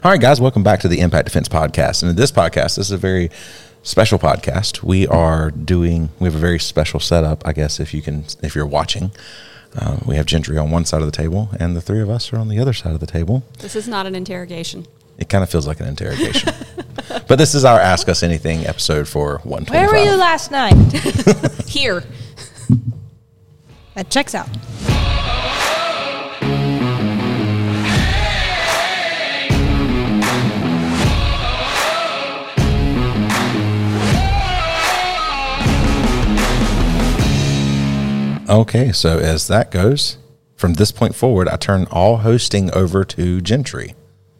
All right, guys, welcome back to the Impact Defense Podcast. And in this podcast, this is a very special podcast. We have a very special setup, I guess, if you're watching. We have Gentry on one side of the table, and the three of us are on the other side of the table. This is not an interrogation. It kind of feels like an interrogation. But this is our Ask Us Anything episode for 125. Where were you last night? Here. That checks out. Okay, so as that goes, from this point forward, I turn all hosting over to Gentry.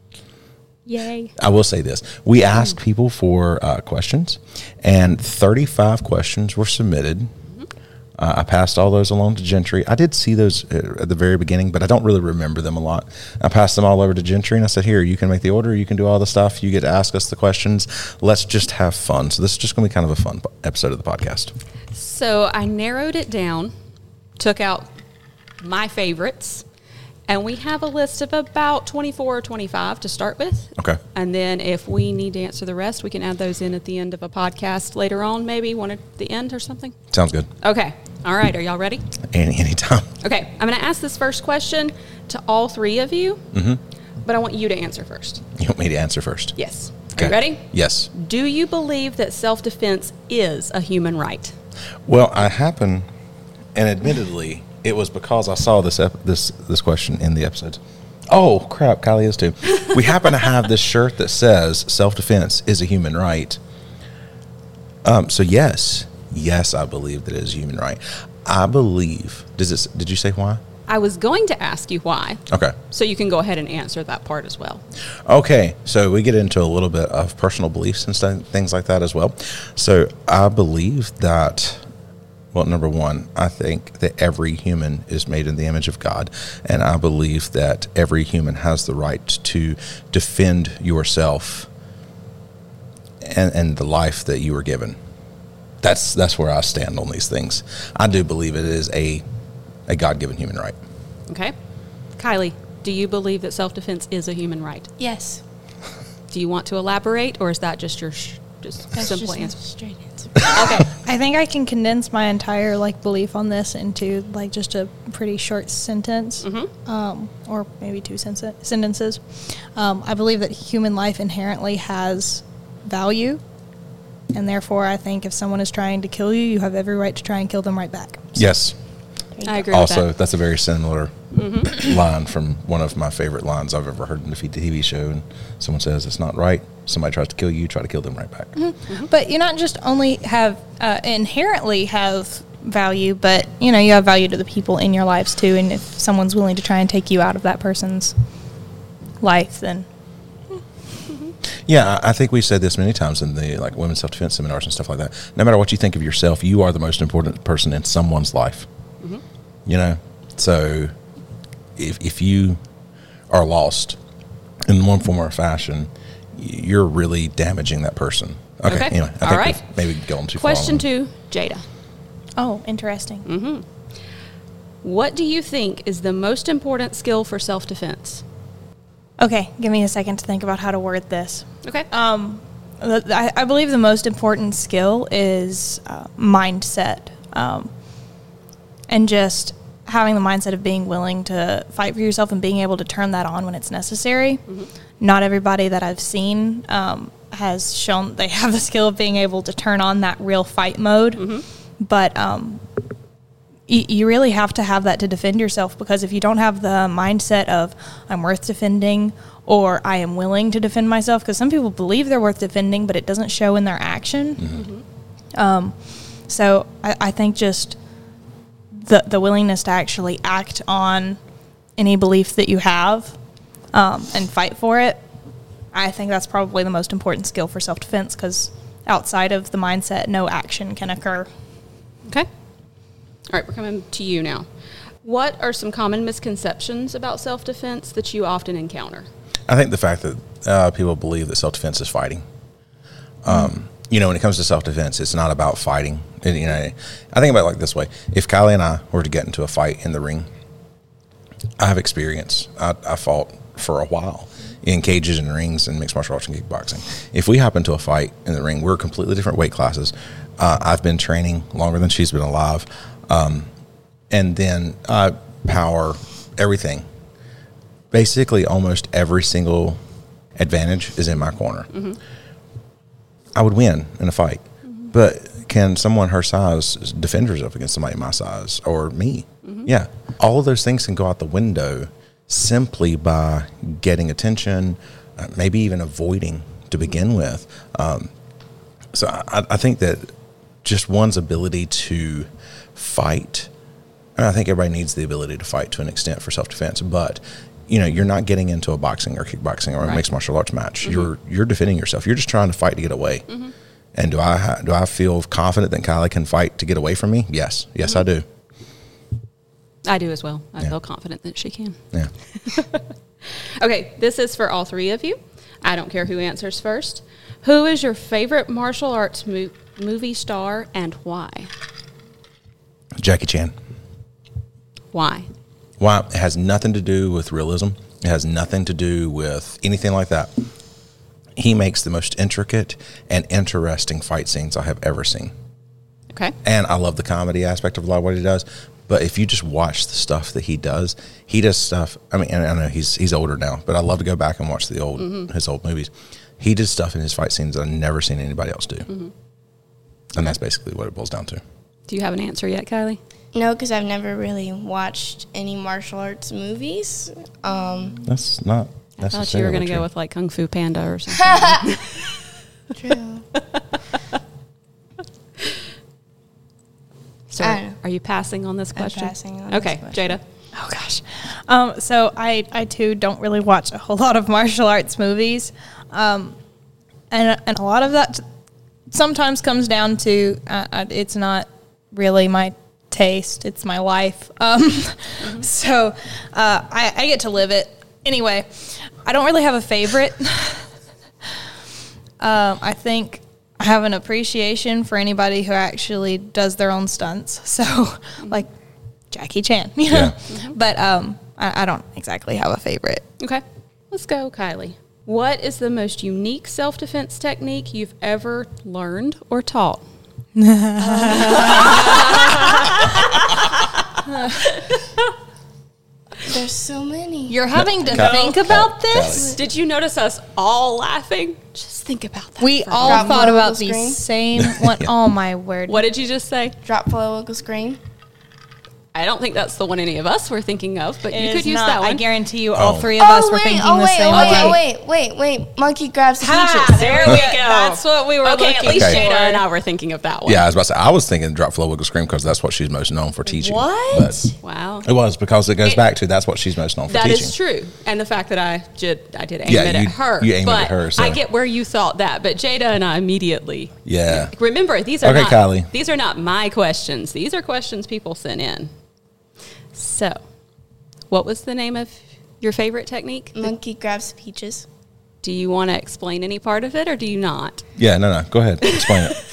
Yay. I will say this. We asked people for questions, and 35 questions were submitted. I passed all those along to Gentry. I did see those at the very beginning, but I don't really remember them a lot. I passed them all over to Gentry, and I said, here, you can make the order. You can do all the stuff. You get to ask us the questions. Let's just have fun. So this is just going to be kind of a fun episode of the podcast. So I narrowed it down, took out my favorites, and we have a list of about 24 or 25 to start with. Okay. And then if we need to answer the rest, we can add those in at the end of a podcast later on, maybe one at the end or something. Sounds good. Okay. All right. Are y'all ready? Anytime. Okay. I'm going to ask this first question to all three of you, but I want you to answer first. You want me to answer first? Yes. Okay. Are you ready? Yes. Do you believe that self-defense is a human right? Well, I happen, and admittedly, it was because I saw this question in the episodes. Oh, crap, Kylie is too. We happen to have this shirt that says self-defense is a human right. So yes, I believe that it is a human right. I believe, did you say why? I was going to ask you why. Okay. So you can go ahead and answer that part as well. Okay, so we get into a little bit of personal beliefs and things like that as well. So I believe that, well, number one, I think that every human is made in the image of God, and I believe that every human has the right to defend yourself and the life that you were given. That's where I stand on these things. I do believe it is a God-given human right. Okay. Kylie, do you believe that self-defense is a human right? Yes. Do you want to elaborate, or is that just your That's simple just answer? a straight answer. Okay. I think I can condense my entire belief on this into just a pretty short sentence, or maybe two sentences. I believe that human life inherently has value, and therefore I think if someone is trying to kill you, you have every right to try and kill them right back. Yes. I agree Also, with that. that's a very similar line from one of my favorite lines I've ever heard in a TV show. And someone says, it's not right. Somebody tries to kill you, try to kill them right back. But you not just only have inherently have value, but you have value to the people in your lives too. And if someone's willing to try and take you out of that person's life, then Yeah, I think we said this many times in the women's self-defense seminars and stuff like that. No matter what you think of yourself, you are the most important person in someone's life. So if you are lost in one form or fashion, you're really damaging that person. Okay. Anyway, I think all right. maybe going too Question far. 2, Jada. oh, interesting. What do you think is the most important skill for self-defense? Okay, give me a second to think about how to word this. Okay. I believe the most important skill is mindset, and just having the mindset of being willing to fight for yourself and being able to turn that on when it's necessary. Not everybody that I've seen has shown they have the skill of being able to turn on that real fight mode, but you really have to have that to defend yourself, because if you don't have the mindset of I'm worth defending or I am willing to defend myself, because some people believe they're worth defending, but it doesn't show in their action. So I think just the willingness to actually act on any belief that you have and fight for it, I think that's probably the most important skill for self-defense, because outside of the mindset, no action can occur. Okay. All right, we're coming to you now. What are some common misconceptions about self-defense that you often encounter? I think the fact that people believe that self-defense is fighting. When it comes to self-defense, it's not about fighting. I think about it like this way. If Kylie and I were to get into a fight in the ring, I have experience. I fought for a while in cages and rings and mixed martial arts and kickboxing. If we hop into a fight in the ring, we're completely different weight classes. I've been training longer than she's been alive. And then power, everything. Basically, almost every single advantage is in my corner. Mm-hmm. I would win in a fight. Mm-hmm. But can someone her size defend herself against somebody my size or me? Mm-hmm. Yeah. All of those things can go out the window simply by getting attention, maybe even avoiding to begin with. So I think that just one's ability to fight, and I think everybody needs the ability to fight to an extent for self-defense, but you're not getting into a boxing or kickboxing or a mixed martial arts match. Mm-hmm. You're defending yourself. You're just trying to fight to get away. Mm-hmm. And do I feel confident that Kylie can fight to get away from me? Yes. Yes, mm-hmm. I do. I do as well. I feel confident that she can. Yeah. Okay, this is for all three of you. I don't care who answers first. Who is your favorite martial arts movie star and why? Jackie Chan. Why? Why? It has nothing to do with realism. It has nothing to do with anything like that. He makes the most intricate and interesting fight scenes I have ever seen. Okay. And I love the comedy aspect of a lot of what he does. But if you just watch the stuff that he does stuff. I mean, and I know he's older now, but I love to go back and watch his old movies. He did stuff in his fight scenes that I've never seen anybody else do. Mm-hmm. And that's basically what it boils down to. Do you have an answer yet, Kylie? No, because I've never really watched any martial arts movies. That's not necessarily I thought you were going to go with like Kung Fu Panda or something. True. So are you passing on this question? I'm passing on this question. Jada. Oh, gosh. So I, too, don't really watch a whole lot of martial arts movies. And a lot of that sometimes comes down to it's not really my taste. It's my life. So I get to live it. Anyway, I don't really have a favorite. I think I have an appreciation for anybody who actually does their own stunts. So, like Jackie Chan, Yeah. But I don't exactly have a favorite. Okay. Let's go, Kylie. What is the most unique self-defense technique you've ever learned or taught? There's so many. You're having to think about this? Did you notice us all laughing? Just think about that. We all Drop thought below, about wiggle, the scream. same one. Oh, my word. What did you just say? Drop, flow, wiggle, scream. I don't think that's the one any of us were thinking of, but you It could is use not. that one. I guarantee you all three of us were thinking the same way. Wait. Monkey grabs peaches. There we go. That's what we were Okay, looking at least Okay. Jada and I were thinking of that one. Yeah, I was about to say, I was thinking Drop, Flow, Wiggle, Scream because that's what she's most known for teaching. What? But Wow. it was because it goes back to that's what she's most known for That teaching. is true. And the fact that I did aim Yeah, it at her. you aimed it but at her, so. I get where you thought that. But Jada and I immediately. Yeah. Remember, these are Okay, not Kylie. These are not my questions. These are questions people sent in. So, what was the name of your favorite technique? Monkey grabs peaches. Do you want to explain any part of it or do you not? Yeah, no. Go ahead. Explain it.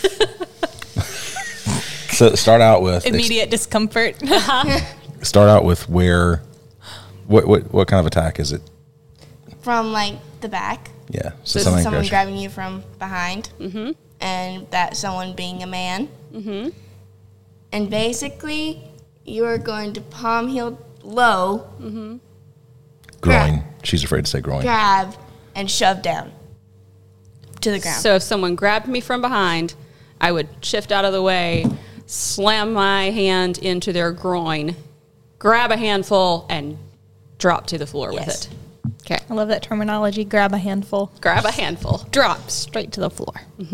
So start out with Immediate discomfort. Start out with where. What kind of attack is it? From like the back. Yeah. So something someone aggressive. grabbing you from behind. Mm-hmm. And that someone being a man. Mm-hmm. And basically, you are going to palm heel low. Mm-hmm. Groin. She's afraid to say groin. Grab and shove down to the ground. So if someone grabbed me from behind, I would shift out of the way, slam my hand into their groin, grab a handful, and drop to the floor with Yes. it. Okay. I love that terminology. Grab a handful. Grab a handful. Drop straight to the floor.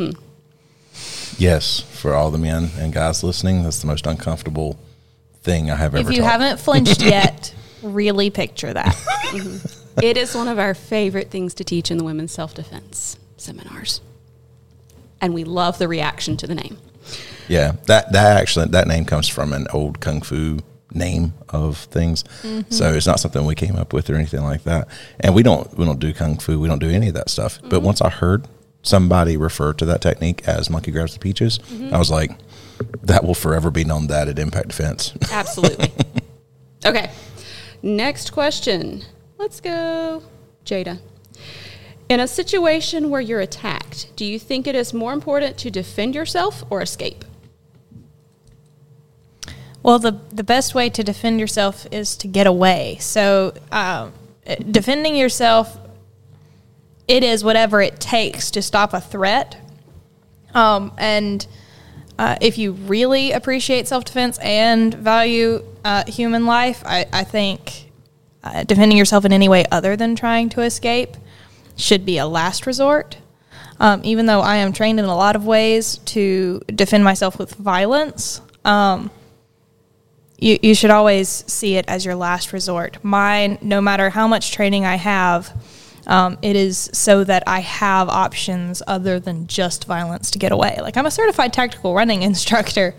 Yes, for all the men and guys listening, that's the most uncomfortable thing I have ever If you taught. haven't flinched yet, really picture that. It is one of our favorite things to teach in the women's self-defense and we love the reaction to the name. Yeah, that name comes from an old kung fu name of things. Mm-hmm. So it's not something we came up with or anything like that. And we don't do kung fu. We don't do any of that stuff. Mm-hmm. But once I heard somebody refer to that technique as monkey grabs the peaches, I was like, that will forever be known that at Impact Defense. Absolutely. Okay. Next question. Let's go, Jada. In a situation where you're attacked, do you think it is more important to defend yourself or escape? Well, the best way to defend yourself is to get away. So defending yourself, it is whatever it takes to stop a threat. And if you really appreciate self-defense and value human life, I think defending yourself in any way other than trying to escape should be a last resort. Even though I am trained in a lot of ways to defend myself with violence, you should always see it as your last resort. Mine, no matter how much training I have, it is so that I have options other than just violence to get away. Like, I'm a certified tactical running instructor,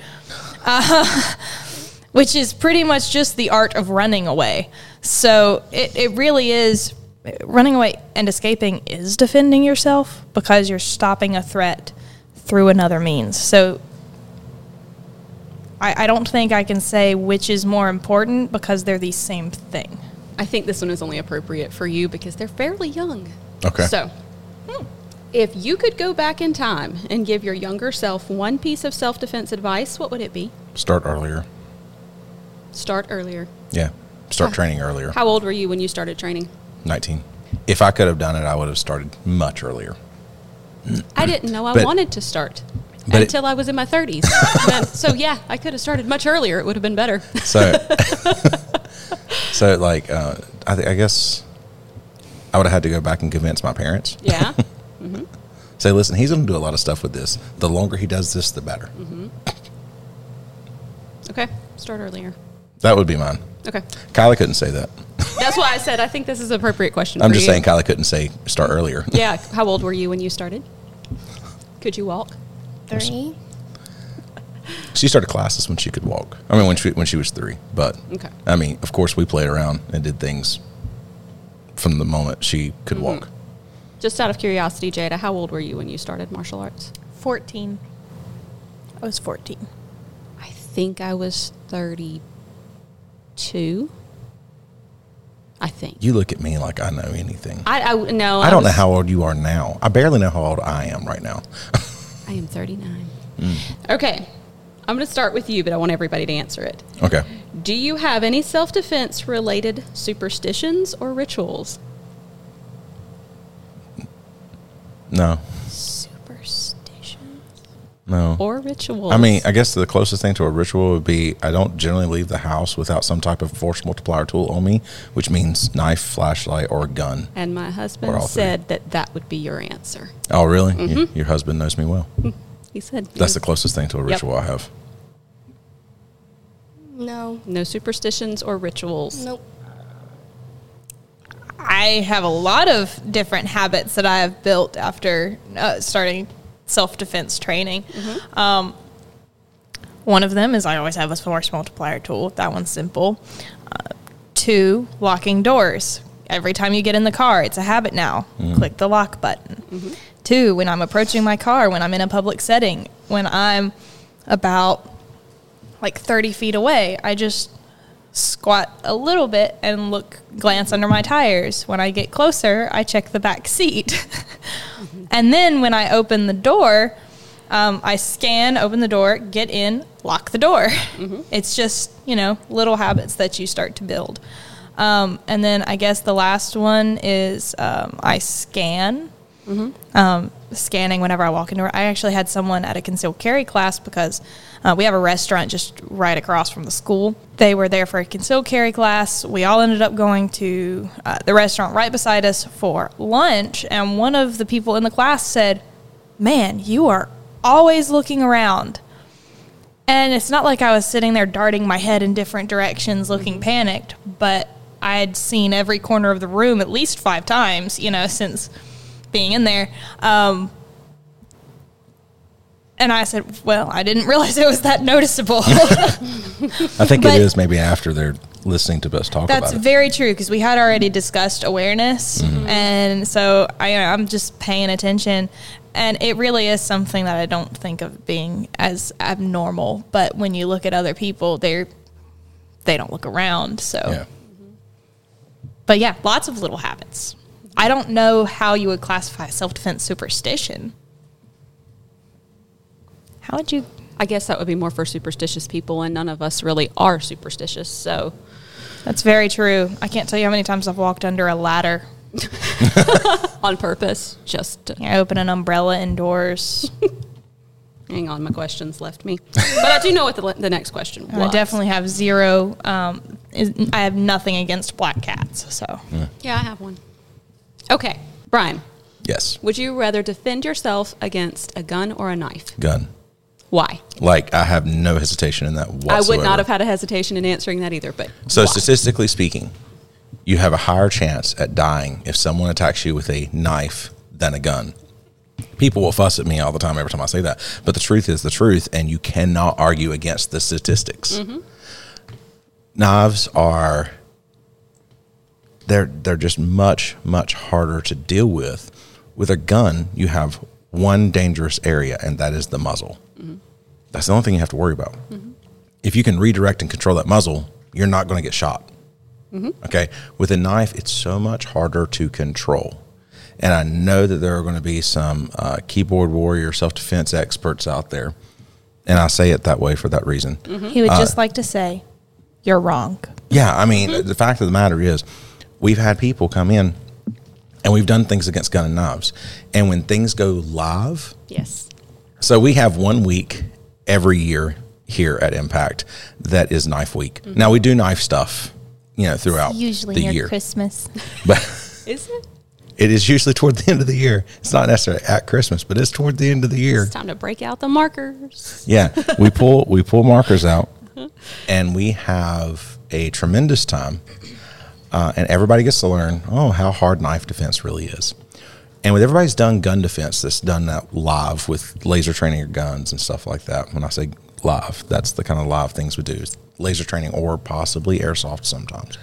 which is pretty much just the art of running away. So it really is, running away and escaping is defending yourself because you're stopping a threat through another means. So I don't think I can say which is more important because they're the same thing. I think this one is only appropriate for you because they're fairly young. Okay. So, if you could go back in time and give your younger self one piece of self-defense advice, what would it be? Start earlier. Start earlier. Yeah. Start training earlier. How old were you when you started training? 19. If I could have done it, I would have started much earlier. I didn't know I But- wanted to start but until I was in my 30s. So, yeah, I could have started much earlier. It would have been better. So, like, I guess I would have had to go back and convince my parents. Yeah. Say, listen, he's going to do a lot of stuff with this. The longer he does this, the better. Okay. Start earlier. That would be mine. Okay. Kylie couldn't say that. That's why I said I think this is an appropriate question I'm for just you. saying Kylie couldn't say start earlier. Yeah. How old were you when you started? Could you walk? 3. She started classes when she could walk. I mean, when she was 3. But, Okay. I mean, of course, we played around and did things from the moment she could walk. Just out of curiosity, Jada, how old were you when you started martial arts? 14. I was 14. I think I was 32. I think. You look at me like I know anything. No. I don't know how old you are now. I barely know how old I am right now. I am 39. Okay. I'm going to start with you, but I want everybody to answer it. Okay. Do you have any self-defense related superstitions or rituals? No. Superstition. No. Or rituals? I mean, I guess the closest thing to a ritual would be I don't generally leave the house without some type of force multiplier tool on me, which means knife, flashlight, or a gun. And my Or husband all three. said that would be your answer. Oh, really? Your husband knows me well. He said That's the closest thing to a ritual I have. No. no superstitions or rituals. Nope. I have a lot of different habits that I have built after starting self-defense training. One of them is I always have a force multiplier tool. That one's simple. 2, locking doors. Every time you get in the car, it's a habit now. Click the lock button. 2, when I'm approaching my car, when I'm in a public setting, when I'm about like 30 feet away, I just squat a little bit and glance under my tires. When I get closer, I check the back seat. And then when I open the door, I scan, open the door, get in, lock the door. It's just, little habits that you start to build. And then I guess the last one is I scan. Scanning whenever I walk into. I actually had someone at a concealed carry class because we have a restaurant just right across from the school. They were there for a concealed carry class. We all ended up going to the restaurant right beside us for lunch, and one of the people in the class said, "Man, you are always looking around." And it's not like I was sitting there darting my head in different directions looking panicked, but I had seen every corner of the room at least 5 times, since being in there. And I said, well, I didn't realize it was that noticeable. I think it is maybe after they're listening to us talk about That's it. very true, because we had already discussed awareness. And so I'm just paying attention. And it really is something that I don't think of being as abnormal. But when you look at other people, they don't look around. So, Yeah. But yeah, lots of little habits. I don't know how you would classify self-defense superstition. How would you? I guess that would be more for superstitious people, and none of us really are superstitious. So That's very true. I can't tell you how many times I've walked under a ladder. on purpose, just to, I open an umbrella indoors. hang on, my questions left me. But I do know what the next question was. I definitely have zero. I have nothing against black cats. So Yeah, I have one. Okay, Brian, Yes. would you rather defend yourself against a gun or a knife? Gun. Why? Like, I have no hesitation in that whatsoever. I would not have had a hesitation in answering that either, but So why? statistically speaking, you have a higher chance at dying if someone attacks you with a knife than a gun. People will fuss at me all the time every time I say that, but the truth is the truth, and you cannot argue against the statistics. Mm-hmm. Knives are they're just much harder to deal with. With a gun, you have one dangerous area, and that is the muzzle. Mm-hmm. That's the only thing you have to worry about. Mm-hmm. If you can redirect and control that muzzle, you're not going to get shot. Mm-hmm. Okay? With a knife, it's so much harder to control. And I know that there are going to be some keyboard warrior self-defense experts out there, and I say it that way for that reason. Mm-hmm. he would just like to say, "You're wrong." Yeah, I mean, the fact of the matter is, we've had people come in, and we've done things against gun and knives. And when things go live, Yes. so we have 1 week every year here at Impact that is Knife Week. Mm-hmm. Now, we do knife stuff, throughout Usually the near year. Christmas. But Is it? it is usually toward the end of the year. It's not necessarily at Christmas, but it's toward the end of the year. It's time to break out the markers. Yeah, we pull markers out, and we have a tremendous time, and everybody gets to learn how hard knife defense really is. And with everybody's done gun defense that's done that live with laser training your guns and stuff like that. When I say live, that's the kind of live things we do, is laser training or possibly airsoft sometimes.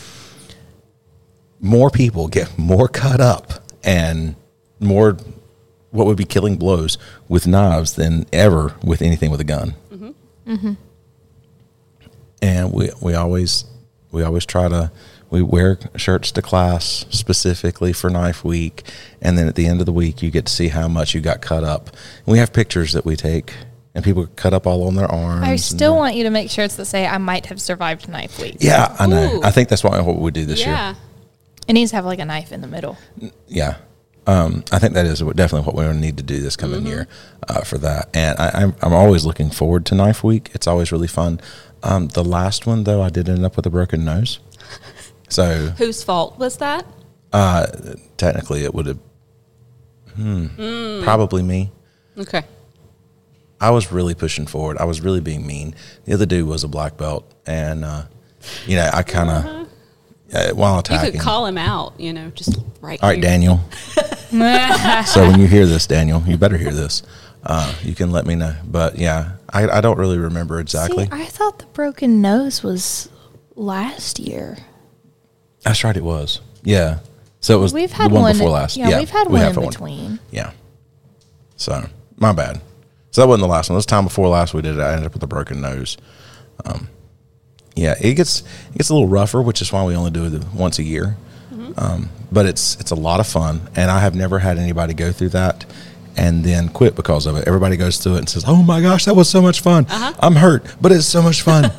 More people get more cut up and more what would be killing blows with knives than ever with anything with a gun. Mm-hmm. Mm-hmm. And we always try to, we wear shirts to class specifically for Knife Week, and then at the end of the week you get to see how much you got cut up. And we have pictures that we take, and people cut up all on their arms. I still want you to make shirts that say, "I might have survived Knife Week." Yeah, I know. Ooh. I think that's what we do this year. Yeah. It needs to have like a knife in the middle. Yeah. I think that is definitely what we need to do this coming year for that. And I'm always looking forward to Knife Week. It's always really fun. The last one, though, I did end up with a broken nose. So Whose fault was that? technically it would have probably me. Okay. I was really pushing forward. I was really being mean. The other dude was a black belt. And, I kind of, while You attacking. could call him out, just right All right, here. Daniel. So when you hear this, Daniel, you better hear this. You can let me know. But yeah, I don't really remember exactly. See, I thought the broken nose was last year. That's right, it was. Yeah. So it was We've had the one one before last. Yeah, we've had one have in between. Yeah. So my bad. So that wasn't the last one. This time before last we did it, I ended up with a broken nose. Yeah, it gets a little rougher, which is why we only do it once a year. Mm-hmm. But it's a lot of fun, and I have never had anybody go through that and then quit because of it. Everybody goes through it and says, "Oh my gosh, that was so much fun. I'm hurt, but it's so much fun."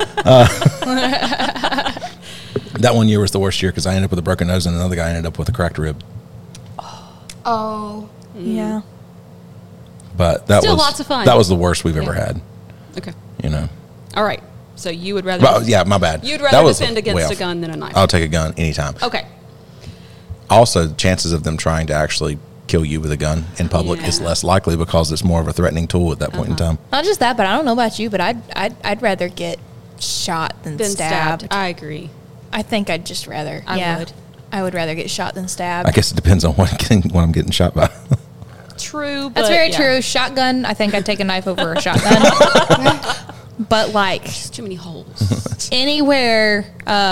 That one year was the worst year because I ended up with a broken nose, and another guy ended up with a cracked rib. Oh. Yeah. But that Still was lots of fun. That was the worst we've ever had. Okay. All right. So you would rather... Well, yeah, my bad. You'd That rather was defend way against off. a gun than a knife. I'll take a gun anytime. Okay. Also, the chances of them trying to actually kill you with a gun in public is Yeah. less likely because it's more of a threatening tool at that point in time. Not just that, but I don't know about you, but I'd rather get shot than Been stabbed. I agree. I think I'd just rather. I would. I would rather get shot than stabbed. I guess it depends on what I'm getting shot by. True, but That's very yeah. true. Shotgun. I think I'd take a knife over a shotgun. But like Too many holes. anywhere,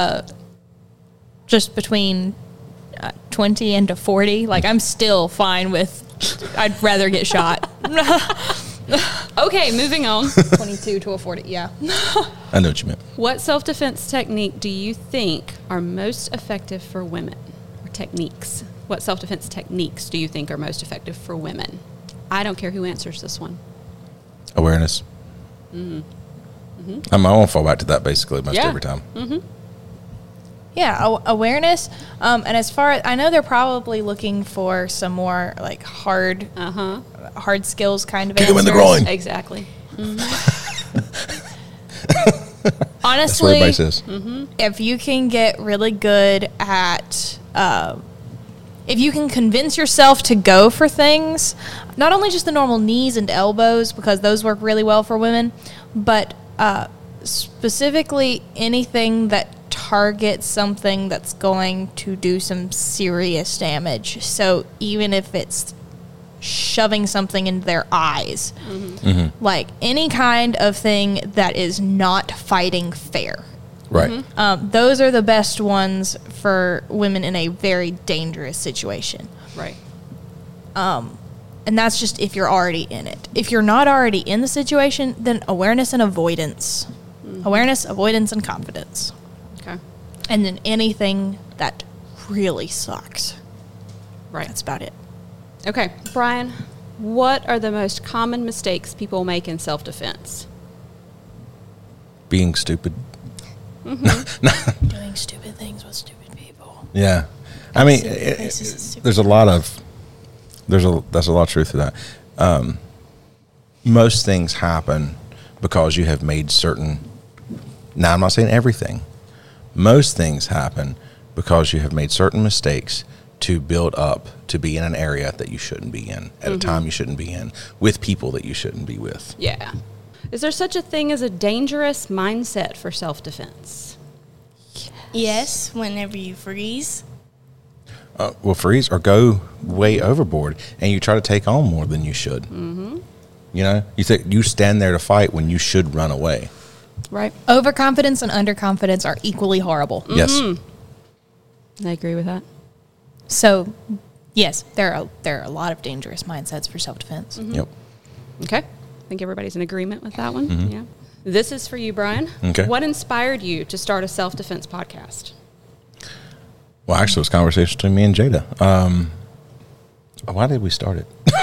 just between 20 and to 40, like I'm still fine with. I'd rather get shot. Okay, moving on. 22 to a 40. Yeah. I know what you meant. What self-defense technique do you think are most effective for women, or techniques? what self-defense techniques do you think are most effective for women? I don't care who answers this one. Awareness. I won't fall back to that basically most every time. Yeah, awareness. And as far as I know, they're probably looking for some more like hard skills kind of Kick answers. him in the groin. Exactly. Honestly, That's what everybody says. if you can get really good at, if you can convince yourself to go for things, not only just the normal knees and elbows, because those work really well for women, but specifically anything that targets something that's going to do some serious damage. So even if it's shoving something into their eyes, like any kind of thing that is not fighting fair. Right. Those are the best ones for women in a very dangerous situation. Right. And that's just if you're already in it. If you're not already in the situation, then awareness and avoidance. Awareness, avoidance, and confidence. Okay. And then anything that really sucks. Right. That's about it. Okay. Brian, what are the most common mistakes people make in self-defense? Being stupid. Doing stupid things with stupid people. Yeah. I mean, Places is stupid. there's a lot of truth to that. Most things happen because you have made certain. Now, I'm not saying everything. Most things happen because you have made certain mistakes to build up to be in an area that you shouldn't be in at a time you shouldn't be in with people that you shouldn't be with. Yeah. Is there such a thing as a dangerous mindset for self-defense? Yes, whenever you freeze. Well, freeze or go way overboard, and you try to take on more than you should. You know, you think you stand there to fight when you should run away. Right. Overconfidence and underconfidence are equally horrible. Yes. I agree with that. So, yes, there are a lot of dangerous mindsets for self-defense. Yep. Okay. I think everybody's in agreement with that one. Yeah. This is for you, Brian. Okay. What inspired you to start a self-defense podcast? Well, actually, it was a conversation between me and Jada. Why did we start it?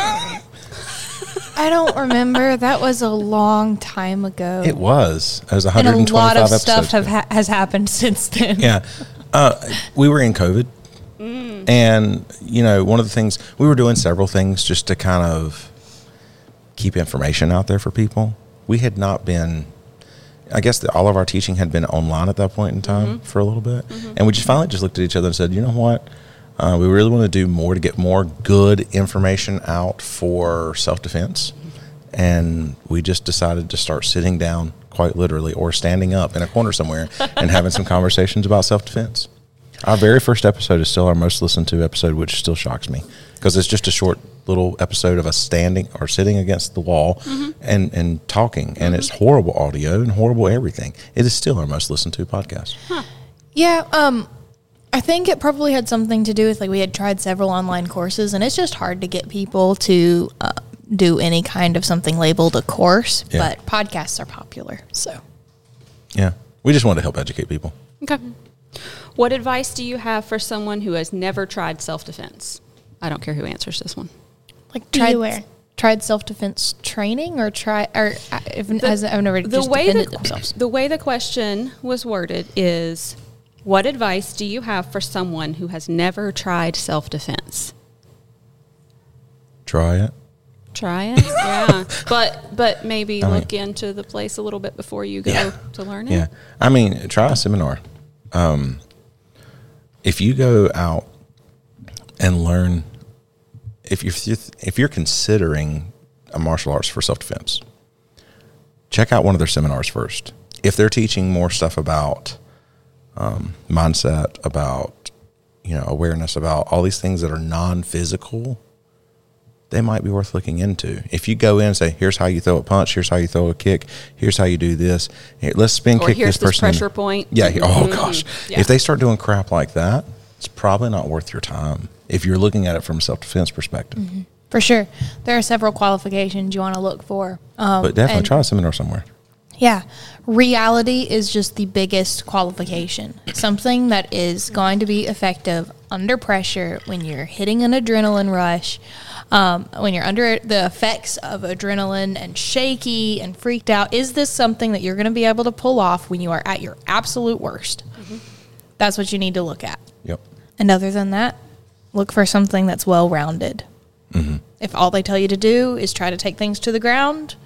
I don't remember. That was a long time ago. It was 125 and a lot of episodes stuff ago. has happened since then. Yeah. We were in COVID. And, you know, one of the things, we were doing several things just to kind of keep information out there for people. We had not been, I guess all of our teaching had been online at that point in time for a little bit. And we just finally just looked at each other and said, you know what? We really want to do more to get more good information out for self-defense. And we just decided to start sitting down, quite literally, or standing up in a corner somewhere and having some conversations about self-defense. Our very first episode is still our most listened to episode, which still shocks me because it's just a short little episode of us standing or sitting against the wall and talking. And it's horrible audio and horrible everything. It is still our most listened to podcast. Yeah, I think it probably had something to do with, like, we had tried several online courses, and it's just hard to get people to do any kind of something labeled a course, Yeah. but podcasts are popular, so. Yeah. We just wanted to help educate people. Okay. What advice do you have for someone who has never tried self-defense? I don't care who answers this one. Like, Beware. tried self-defense training or I've never just defended themselves. The way the question was worded is, what advice do you have for someone who has never tried self-defense? Try it. Try it, yeah. But maybe look into the place a little bit before you go to learn it. Yeah. I mean, try a seminar. If you go out and learn, if you're considering a martial arts for self-defense, check out one of their seminars first. If they're teaching more stuff about mindset, about, you know, awareness, about all these things that are non-physical, they might be worth looking into. If you go in and say, here's how you throw a punch, here's how you throw a kick, here's how you do this, here, let's spin Or kick here's this person. pressure point. Yeah. Oh, gosh. Yeah. If they start doing crap like that, it's probably not worth your time if you're looking at it from a self-defense perspective. For sure. There are several qualifications you want to look for. But definitely and- try a seminar somewhere. Yeah. Reality is just the biggest qualification. Something that is going to be effective under pressure, when you're hitting an adrenaline rush, when you're under the effects of adrenaline and shaky and freaked out, is this something that you're going to be able to pull off when you are at your absolute worst? Mm-hmm. That's what you need to look at. Yep. And other than that, look for something that's well-rounded. Mm-hmm. If all they tell you to do is try to take things to the ground,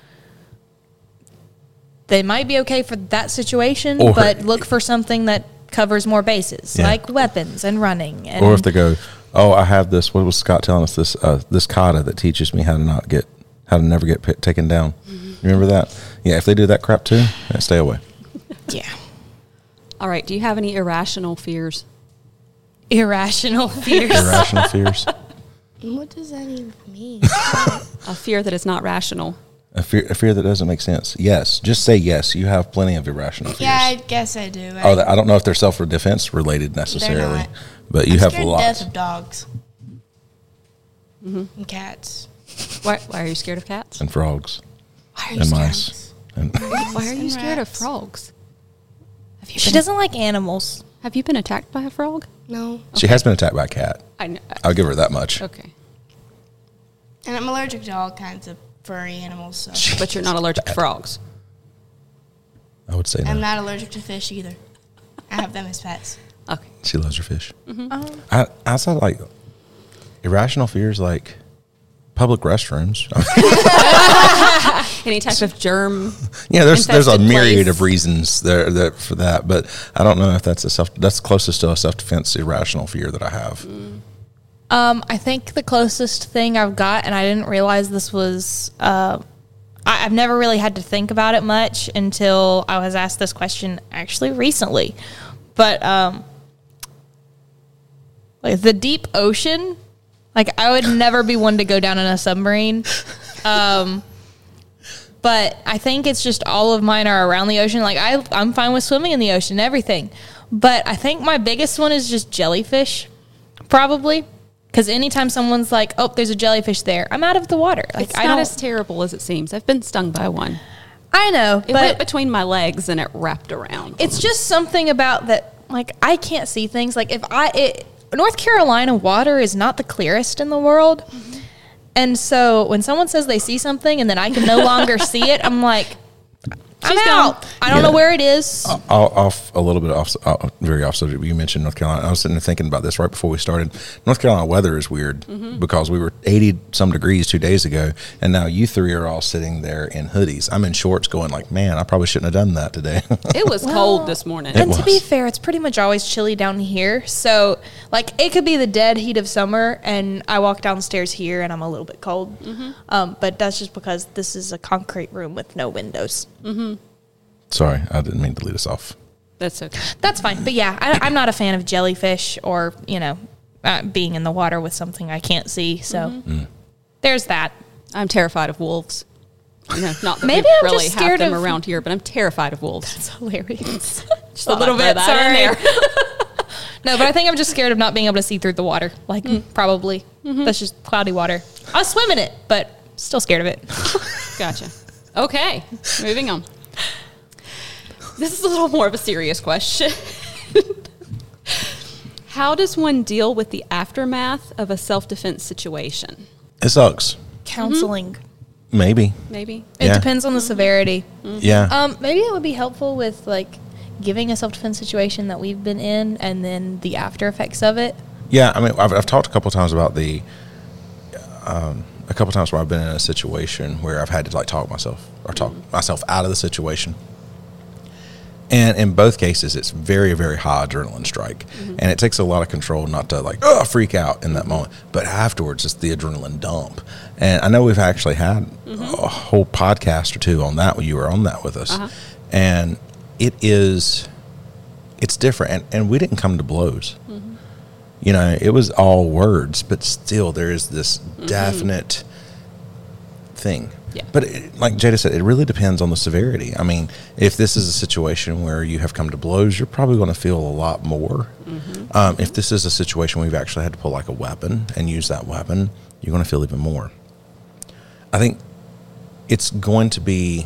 they might be okay for that situation, but look for something that covers more bases, like weapons and running. And or if they go, oh, I have this. What was Scott telling us? This kata that teaches me how to never get taken down. Mm-hmm. You remember that? Yeah. If they do that crap too, stay away. Yeah. All right. Do you have any irrational fears? Irrational fears. Irrational fears. What does that even mean? A fear that is not rational. A fear that doesn't make sense. Yes. Just say yes. You have plenty of irrational fears. Yeah, I guess I do. I don't know if they're self-defense related necessarily, but you have scared lots. to death of dogs. Mm-hmm. And cats. Why are you scared of cats? And frogs. Why are you And scared mice. And Why are you And scared of rats. frogs? She doesn't like animals. Have you been attacked by a frog? No. She has been attacked by a cat. I know. I'll give her that much. Okay. And I'm allergic to all kinds of furry animals, so. But you're not allergic to frogs. I would say no. I'm not allergic to fish either. I have them as pets. Okay. She loves her fish. Mm-hmm. Outside like irrational fears, like public restrooms. Any type of germ? Yeah, there's a infested myriad place. of reasons there for that, but I don't know if that's closest to a self-defense irrational fear that I have. I think the closest thing I've got, and I didn't realize this was, I've never really had to think about it much until I was asked this question actually recently. But like the deep ocean, like I would never be one to go down in a submarine. But I think it's just all of mine are around the ocean. Like I'm fine with swimming in the ocean and everything. But I think my biggest one is just jellyfish, probably. Because anytime someone's like, oh, there's a jellyfish there, I'm out of the water. Like It's not as terrible as it seems. I've been stung by one. I know, It went between my legs and it wrapped around. it's just something about that, like, I can't see things. Like, North Carolina water is not the clearest in the world. Mm-hmm. And so when someone says they see something and then I can no longer see it, I'm like, I'm She's out. gone. I don't know where it is. Off a little bit very off subject. You mentioned North Carolina. I was sitting there thinking about this right before we started. North Carolina weather is weird because we were 80 some degrees 2 days ago, and now you three are all sitting there in hoodies. I'm in shorts, going like, man, I probably shouldn't have done that today. It was cold this morning. And It to be was. fair, it's pretty much always chilly down here. So, like, it could be the dead heat of summer, and I walk downstairs here, and I'm a little bit cold. But that's just because this is a concrete room with no windows. Sorry, I didn't mean to lead us off. That's okay. That's fine. But yeah, I'm not a fan of jellyfish or, being in the water with something I can't see. So there's that. I'm terrified of wolves. Not that Maybe we I'm really just have scared them of- around here, but I'm terrified of wolves. It's hilarious. Just a Thought little I'd bit. throw that in Sorry. there. No, but I think I'm just scared of not being able to see through the water. Like, probably. That's just cloudy water. I'll swim in it, but still scared of it. Gotcha. Okay, moving on. This is a little more of a serious question. How does one deal with the aftermath of a self-defense situation? It sucks. Counseling. Maybe. Maybe. It Yeah. depends on the severity. Yeah. Maybe it would be helpful with, like, giving a self-defense situation that we've been in and then the after effects of it. Yeah, I mean, I've talked a couple times about a couple times where I've been in a situation where I've had to like talk myself out of the situation. And in both cases, it's very, very high adrenaline strike. And it takes a lot of control not to like, freak out in that moment. But afterwards, it's the adrenaline dump. And I know we've actually had a whole podcast or two on that when you were on that with us. And it's different. And we didn't come to blows. It was all words, but still there is this definite thing. Yeah. But like Jada said, it really depends on the severity. I mean, if this is a situation where you have come to blows, you're probably going to feel a lot more. If this is a situation where you've actually had to pull like a weapon and use that weapon, you're going to feel even more. I think it's going to be,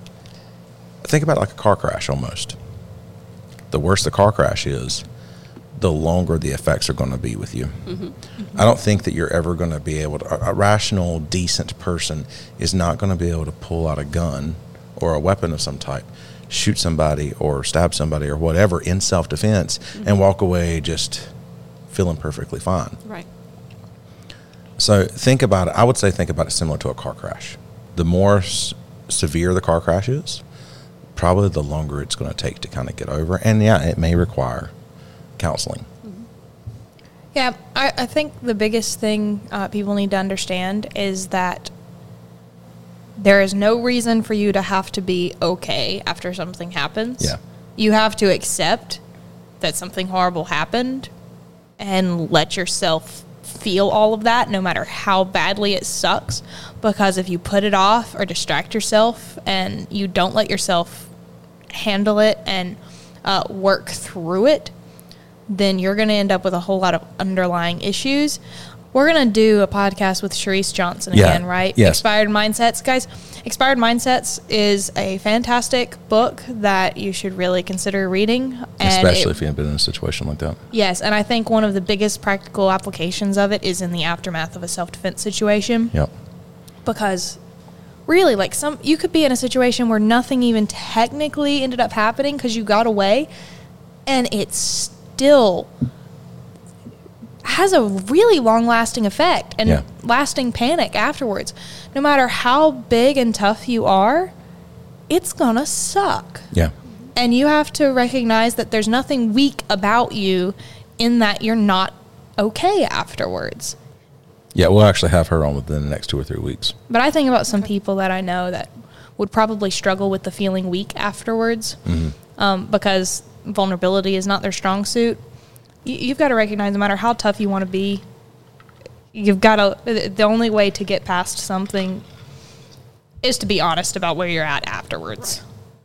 think about it like a car crash almost. The worse the car crash is, the longer the effects are going to be with you. I don't think that you're ever going to be able to, a rational, decent person is not going to be able to pull out a gun or a weapon of some type, shoot somebody or stab somebody or whatever in self-defense and walk away just feeling perfectly fine. Right. So think about it. I would say think about it similar to a car crash. The more severe the car crash is, probably the longer it's going to take to kind of get over. And yeah, it may require counseling. Yeah, I think the biggest thing people need to understand is that there is no reason for you to have to be okay after something happens. Yeah. You have to accept that something horrible happened and let yourself feel all of that, no matter how badly it sucks. Because if you put it off or distract yourself and you don't let yourself handle it and work through it, then you're going to end up with a whole lot of underlying issues. We're going to do a podcast with Sharice Johnson again, right? Yes. Expired Mindsets. Guys, Expired Mindsets is a fantastic book that you should really consider reading. And Especially if you've been in a situation like that. Yes, and I think one of the biggest practical applications of it is in the aftermath of a self-defense situation. Yep. Because really, like, you could be in a situation where nothing even technically ended up happening because you got away, and it still has a really long-lasting effect and lasting panic afterwards. No matter how big and tough you are, it's gonna suck. Yeah. And you have to recognize that there's nothing weak about you in that you're not okay afterwards. Yeah, we'll actually have her on within the next 2 or 3 weeks. But I think about some people that I know that would probably struggle with the feeling weak afterwards because vulnerability is not their strong suit. You've got to recognize no matter how tough you want to be, you've got to, the only way to get past something is to be honest about where you're at afterwards.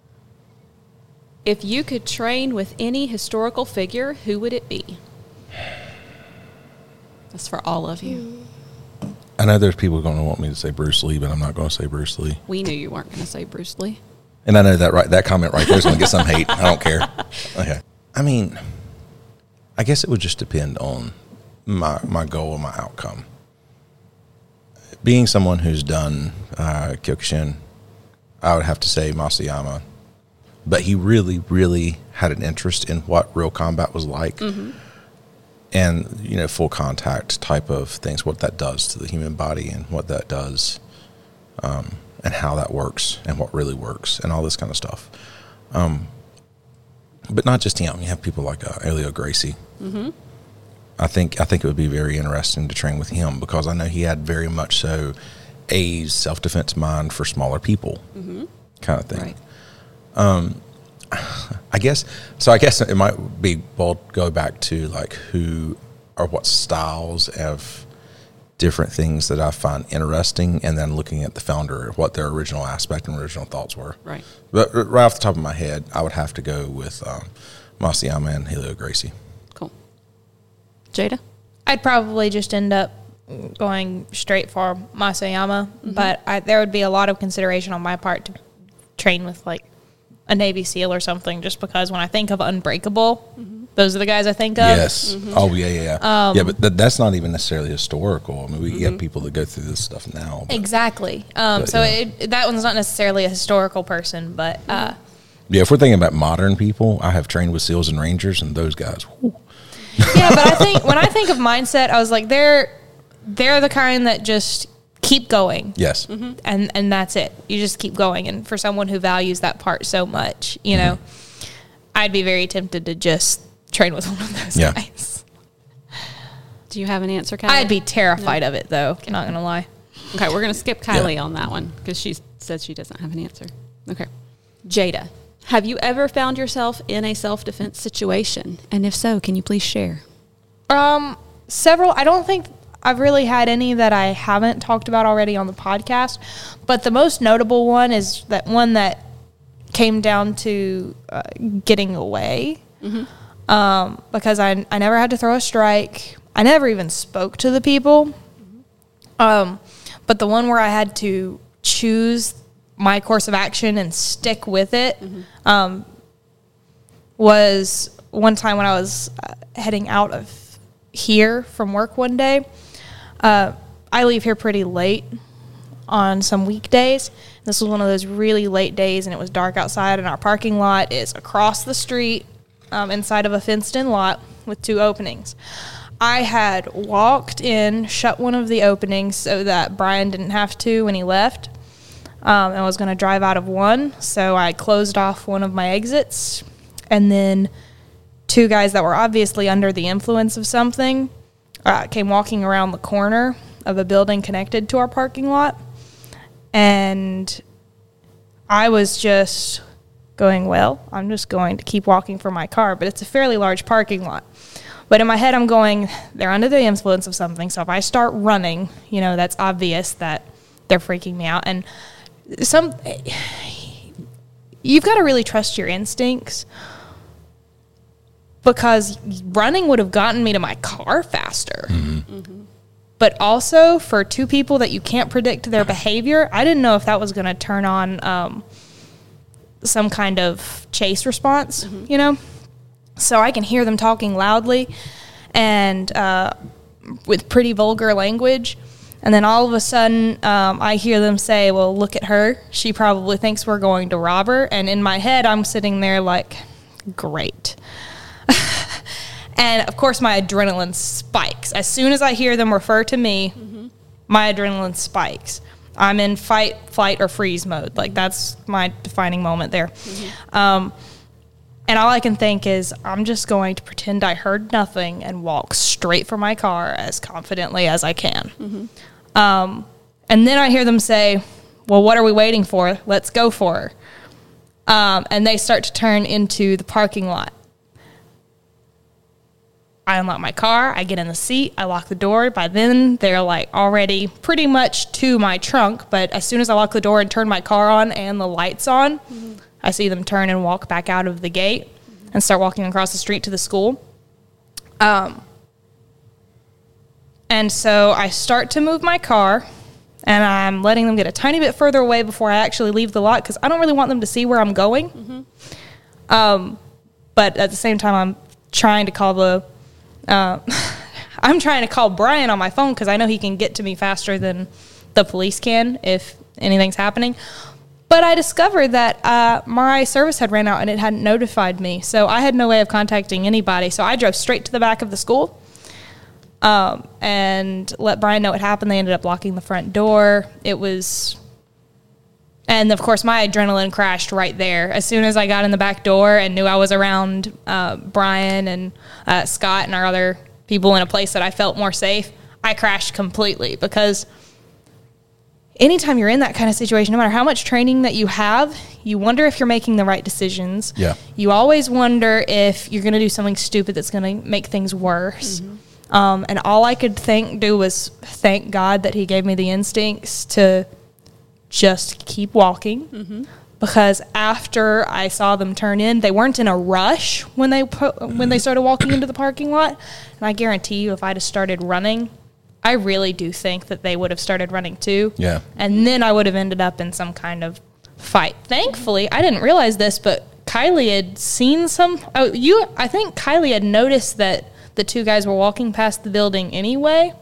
If you could train with any historical figure, who would it be? That's for all of you. I know there's people going to want me to say Bruce Lee, but I'm not going to say Bruce Lee. We knew you weren't going to say Bruce Lee. And I know that comment right there is going to get some hate. I don't care. Okay. I mean, I guess it would just depend on my goal and my outcome. Being someone who's done Kyokushin, I would have to say Masayama. But he really, really had an interest in what real combat was like. And, you know, full contact type of things, what that does to the human body and what that does and how that works and what really works and all this kind of stuff. But not just him. You have people like Elio Gracie. I think it would be very interesting to train with him because I know he had very much so a self-defense mind for smaller people kind of thing. Right. I guess it might be, well, go back to like who or what styles of different things that I find interesting and then looking at the founder, what their original aspect and original thoughts were. Right. But right off the top of my head, I would have to go with Masayama and Helio Gracie. Cool. Jada? I'd probably just end up going straight for Masayama, but there would be a lot of consideration on my part to train with like a Navy SEAL or something, just because when I think of Unbreakable, those are the guys I think of. Yes. Oh, yeah. Yeah, but that's not even necessarily historical. I mean, we get people that go through this stuff now. But, Exactly. but, So yeah. that one's not necessarily a historical person, but Yeah, if we're thinking about modern people, I have trained with SEALs and Rangers, and those guys. Whew. yeah. But I think when I think of mindset, I was like, they're the kind that just keep going. Yes. And that's it. You just keep going. And for someone who values that part so much, you know, I'd be very tempted to just train with one of those guys. Do you have an answer, Kylie? I'd be terrified of it, though. Not going to lie. Okay, we're going to skip Kylie on that one because she says she doesn't have an answer. Okay. Jada, have you ever found yourself in a self-defense situation? And if so, can you please share? Several. I don't think I've really had any that I haven't talked about already on the podcast, but the most notable one is that one that came down to getting away because I never had to throw a strike. I never even spoke to the people. But the one where I had to choose my course of action and stick with it was one time when I was heading out of here from work one day. I leave here pretty late on some weekdays. This was one of those really late days, and it was dark outside, and our parking lot is across the street inside of a fenced-in lot with 2 openings. I had walked in, shut one of the openings so that Brian didn't have to when he left, and was going to drive out of one. So I closed off one of my exits, and then 2 guys that were obviously under the influence of something came walking around the corner of a building connected to our parking lot. And I was just going, well, I'm just going to keep walking for my car. But it's a fairly large parking lot. But in my head, I'm going, they're under the influence of something. So if I start running, that's obvious that they're freaking me out. And you've got to really trust your instincts, because running would have gotten me to my car faster. Mm-hmm. Mm-hmm. But also, for 2 people that you can't predict their behavior, I didn't know if that was going to turn on some kind of chase response, So I can hear them talking loudly and with pretty vulgar language. And then all of a sudden, I hear them say, well, look at her. She probably thinks we're going to rob her. And in my head, I'm sitting there like, great. And, of course, my adrenaline spikes. As soon as I hear them refer to me, my adrenaline spikes. I'm in fight, flight, or freeze mode. Like, that's my defining moment there. And all I can think is, I'm just going to pretend I heard nothing and walk straight for my car as confidently as I can. And then I hear them say, well, what are we waiting for? Let's go for her. And they start to turn into the parking lot. I unlock my car, I get in the seat, I lock the door. By then, they're like already pretty much to my trunk. But as soon as I lock the door and turn my car on and the lights on, I see them turn and walk back out of the gate and start walking across the street to the school. And so I start to move my car, and I'm letting them get a tiny bit further away before I actually leave the lot, because I don't really want them to see where I'm going. But at the same time, I'm trying to call I'm trying to call Brian on my phone, because I know he can get to me faster than the police can if anything's happening. But I discovered that my service had ran out and it hadn't notified me. So I had no way of contacting anybody. So I drove straight to the back of the school and let Brian know what happened. They ended up locking the front door. And, of course, my adrenaline crashed right there. As soon as I got in the back door and knew I was around Brian and Scott and our other people in a place that I felt more safe, I crashed completely. Because anytime you're in that kind of situation, no matter how much training that you have, you wonder if you're making the right decisions. Yeah. You always wonder if you're going to do something stupid that's going to make things worse. And all I could do was thank God that he gave me the instincts to just keep walking, because after I saw them turn in, they weren't in a rush when they started walking into the parking lot. And I guarantee you, if I'd have started running, I really do think that they would have started running too. Yeah. And then I would have ended up in some kind of fight. Thankfully, I didn't realize this, but Kylie had seen I think Kylie had noticed that the 2 guys were walking past the building anyway.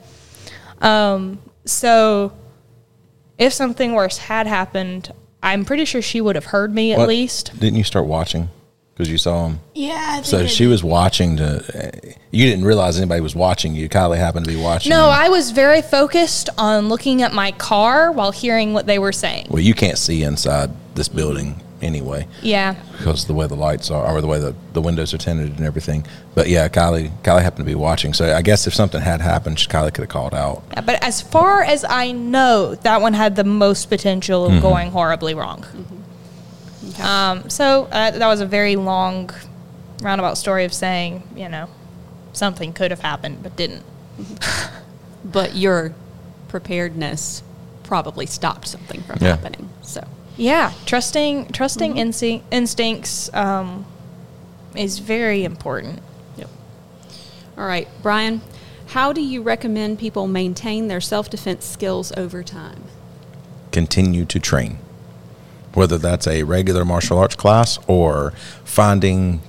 So if something worse had happened, I'm pretty sure she would have heard me at least. Didn't you start watching because you saw him? Yeah. So she was watching you didn't realize anybody was watching you. Kylie happened to be watching. No, I was very focused on looking at my car while hearing what they were saying. Well, you can't see inside this building anyway. Yeah. Because the way the lights are, or the way the windows are tinted and everything. But yeah, Kylie happened to be watching. So I guess if something had happened, Kylie could have called out. Yeah, but as far as I know, that one had the most potential of going horribly wrong. Okay. So that was a very long, roundabout story of saying, something could have happened but didn't. But your preparedness probably stopped something from happening. So. Yeah, trusting instincts is very important. Yep. All right, Brian, how do you recommend people maintain their self-defense skills over time? Continue to train, whether that's a regular martial arts class or finding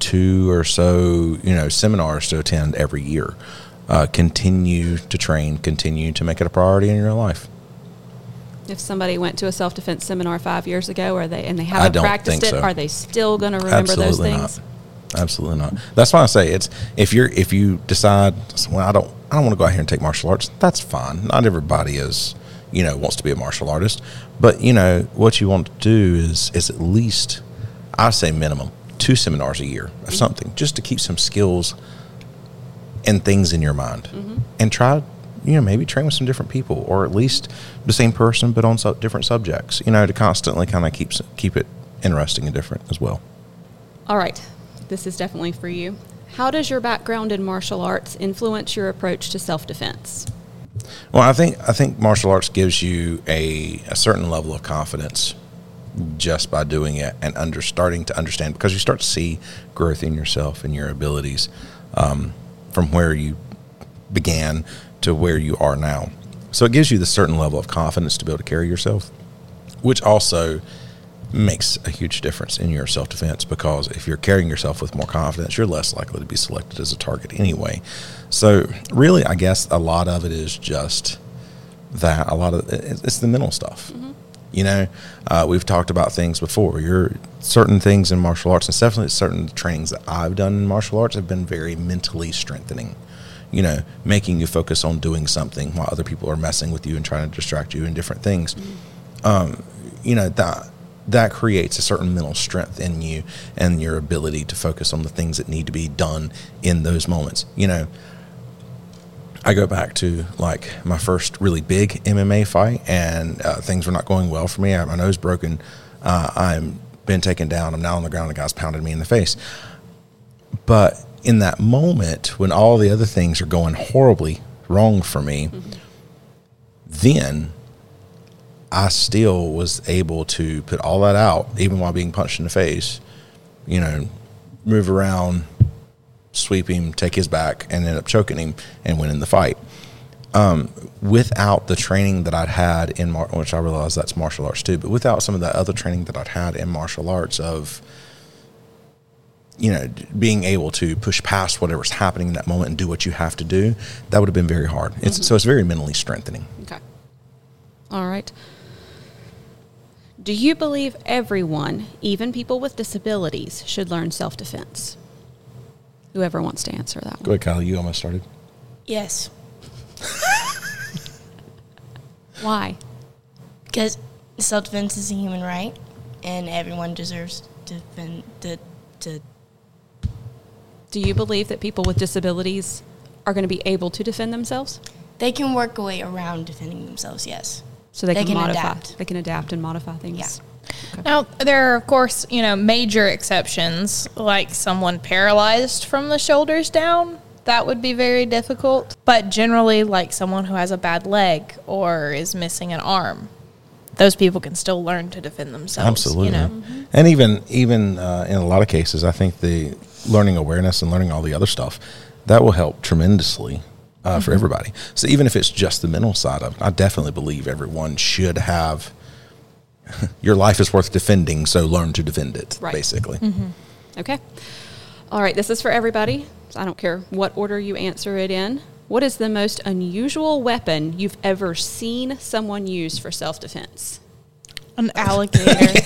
2 or so, seminars to attend every year. Continue to train, continue to make it a priority in your life. If somebody went to a self-defense seminar 5 years ago, I haven't don't practiced think it, so. are they still going to remember those things? Absolutely not. That's why I say it's if you decide, well, I don't want to go out here and take martial arts. That's fine. Not everybody wants to be a martial artist, but what you want to do is at least, I say minimum 2 seminars a year of something, just to keep some skills and things in your mind, and try, maybe train with some different people, or at least the same person but on different subjects. To constantly kind of keep it interesting and different as well. All right, this is definitely for you. How does your background in martial arts influence your approach to self-defense? Well, I think martial arts gives you a certain level of confidence just by doing it, and starting to understand, because you start to see growth in yourself and your abilities from where you began to where you are now. So it gives you the certain level of confidence to be able to carry yourself, which also makes a huge difference in your self-defense, because if you're carrying yourself with more confidence, you're less likely to be selected as a target anyway. So really, I guess a lot of it is just that. A lot of it's the mental stuff. We've talked about things before. Certain things in martial arts, and definitely certain trainings that I've done in martial arts, have been very mentally strengthening. Making you focus on doing something while other people are messing with you and trying to distract you in different things. That creates a certain mental strength in you and your ability to focus on the things that need to be done in those moments. I go back to like my first really big MMA fight, and things were not going well for me. I had my nose broken. I'm been taken down. I'm now on the ground. The guy's pounded me in the face. But in that moment, when all the other things are going horribly wrong for me, then I still was able to put all that out, even while being punched in the face, move around, sweep him, take his back, and end up choking him and winning the fight. Without the training that I'd had in which I realize that's martial arts too, but without some of that other training that I'd had in martial arts of, being able to push past whatever's happening in that moment and do what you have to do, that would have been very hard. So it's very mentally strengthening. Okay. All right. Do you believe everyone, even people with disabilities, should learn self-defense? Whoever wants to answer that Go one. ahead, Kyle. You almost started. Yes. Why? Because self-defense is a human right, and everyone deserves to Do you believe that people with disabilities are going to be able to defend themselves? They can work a way around defending themselves, yes. So they can modify. adapt. They can adapt and modify things. Yeah. Now, there are, of course, major exceptions, like someone paralyzed from the shoulders down. That would be very difficult. But generally, like someone who has a bad leg or is missing an arm, those people can still learn to defend themselves. Absolutely. And even in a lot of cases, I think the learning awareness and learning all the other stuff, that will help tremendously for everybody. So even if it's just the mental side of it, I definitely believe everyone should have your life is worth defending, so learn to defend it, basically. Okay. All right. This is for everybody. So I don't care what order you answer it in. What is the most unusual weapon you've ever seen someone use for self-defense? An alligator.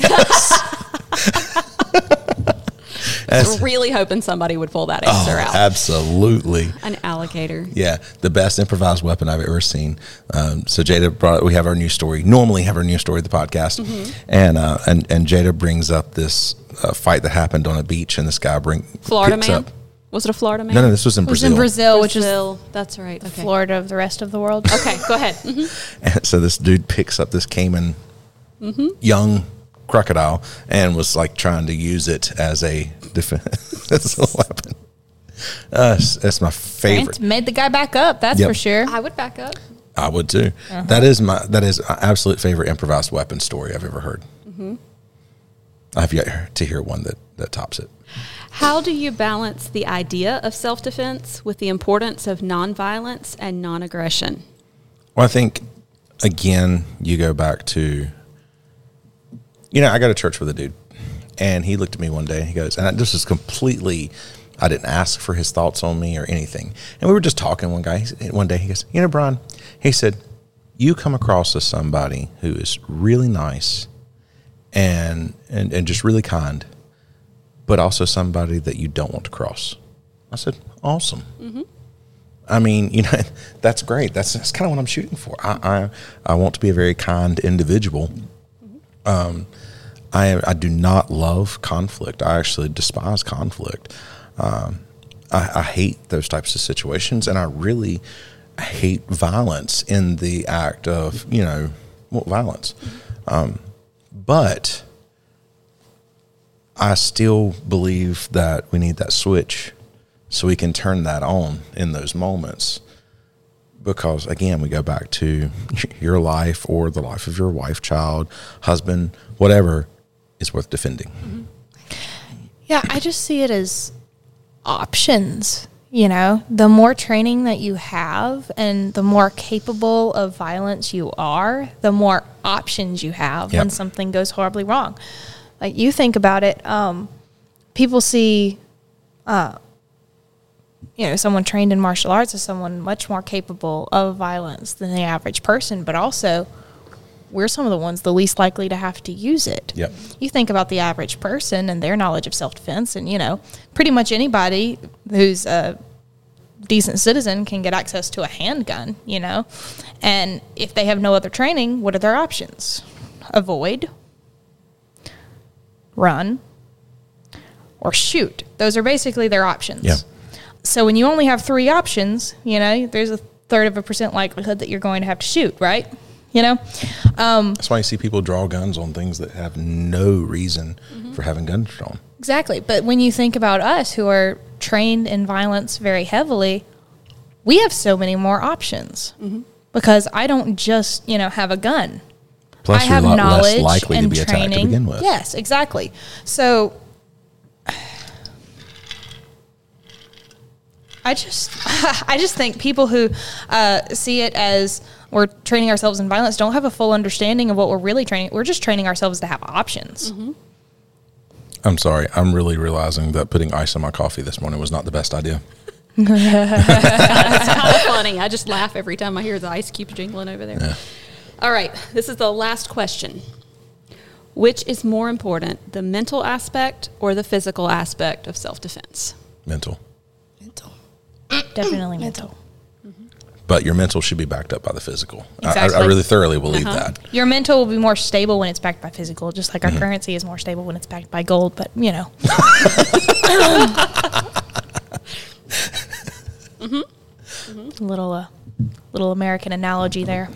I was really hoping somebody would pull that answer out. Absolutely. An alligator. Yeah, the best improvised weapon I've ever seen. So Jada we have our news story. Normally have our news story of the podcast, and Jada brings up this fight that happened on a beach, and this guy Florida picks man. up. Was it a Florida man? No, this was in It was Brazil. in Brazil, which is That's right. Okay. Florida of the rest of the world. Okay, go ahead. And so this dude picks up this caiman, young crocodile, and was like trying to use it as a defense, as a weapon. That's my favorite. Grant made the guy back up, that's for sure. I would back up. I would too. That is my absolute favorite improvised weapon story I've ever heard. I have yet to hear one that tops it. How do you balance the idea of self-defense with the importance of nonviolence and non-aggression? Well, I think, again, you go back to, I go to church with a dude, And he looked at me one day and he goes, and this is completely, I didn't ask for his thoughts on me or anything. And we were just talking one day, he goes, you know, Brian, he said, you come across as somebody who is really nice and just really kind, but also somebody that you don't want to cross. I said, awesome. Mm-hmm. I mean, you know, that's great. That's kind of what I'm shooting for. I want to be a very kind individual. I do not love conflict. I actually despise conflict. I hate those types of situations, and I really hate violence in the act of, you know, violence. But I still believe that we need that switch so we can turn that on in those moments. Because, again, we go back to your life or the life of your wife, child, husband, whatever is worth defending. Mm-hmm. Yeah, I just see it as options. You know, the more training that you have and the more capable of violence you are, the more options you have when something goes horribly wrong. Like, you think about it, people see, you know, someone trained in martial arts as someone much more capable of violence than the average person, but also we're some of the ones the least likely to have to use it. Yep. You think about the average person and their knowledge of self-defense, and, you know, pretty much anybody who's a decent citizen can get access to a handgun, you know. And if they have no other training, what are their options? Avoid, run, or shoot. Those are basically their options. Yeah. So when you only have 3 options, you know, there's a 1/3% likelihood that you're going to have to shoot, right? You know? That's why you see people draw guns on things that have no reason for having guns drawn. Exactly. But when you think about us who are trained in violence very heavily, we have so many more options because I don't just, you know, have a gun. Plus, I you're have a lot knowledge less likely to and be attacked training. to begin with. Yes, exactly. So I just think people who see it as we're training ourselves in violence don't have a full understanding of what we're really training. We're just training ourselves to have options. I'm sorry. I'm really realizing that putting ice in my coffee this morning was not the best idea. It's kind of funny. I just laugh every time I hear the ice cube jingling over there. Yeah. All right. This is the last question. Which is more important, the mental aspect or the physical aspect of self-defense? Mental. Mental. Definitely mental. But your mental should be backed up by the physical. Exactly. I really thoroughly believe that. Your mental will be more stable when it's backed by physical, just like our currency is more stable when it's backed by gold. But, you know. Little American analogy there.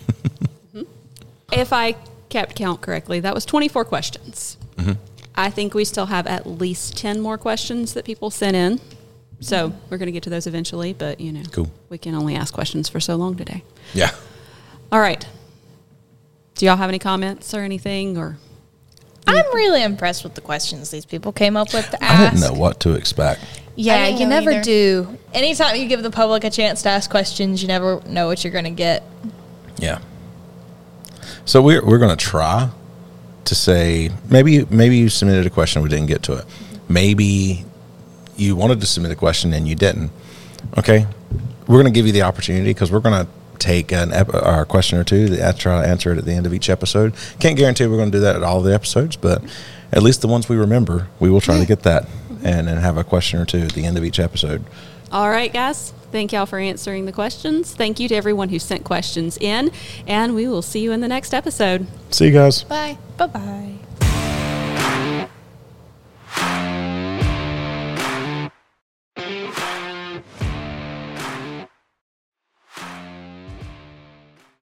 If I kept count correctly, that was 24 questions. I think we still have at least 10 more questions that people sent in. So we're going to get to those eventually, but, you know, Cool. we can only ask questions for so long today. Yeah. All right. Do y'all have any comments or anything? Or I'm really impressed with the questions these people came up with to I ask. didn't know what to expect. Yeah, I didn't you know never either. do. Anytime you give the public a chance to ask questions, you never know what you're going to get. Yeah. So we're going to try to say, maybe you submitted a question, we didn't get to it. Maybe you wanted to submit a question and you didn't. Okay. We're going to give you the opportunity because we're going to take a question or two to try to answer it at the end of each episode. Can't guarantee we're going to do that at all the episodes, but at least the ones we remember, we will try to get that and have a question or two at the end of each episode. all right, guys. Thank y'all for answering the questions. Thank you to everyone who sent questions in, and we will see you in the next episode. See you guys. Bye. Bye-bye.